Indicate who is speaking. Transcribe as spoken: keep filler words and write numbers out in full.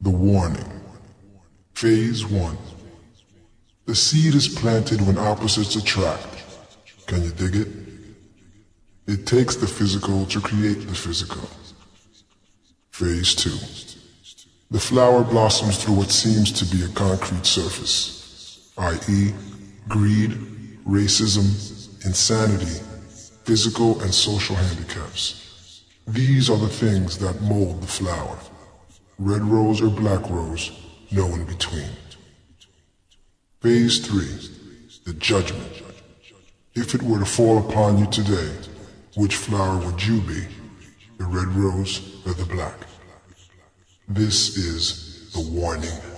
Speaker 1: The warning. Phase one. The seed is planted when opposites attract. Can you dig it? It takes the physical to create the physical. Phase two. The flower blossoms through what seems to be a concrete surface, that is, greed, racism, insanity, physical and social handicaps. These are the things that mold the flower. Red rose or black rose, no in between. Phase three. The judgment. If it were to fall upon you today, which flower would you be? The red rose or the black? This is the warning.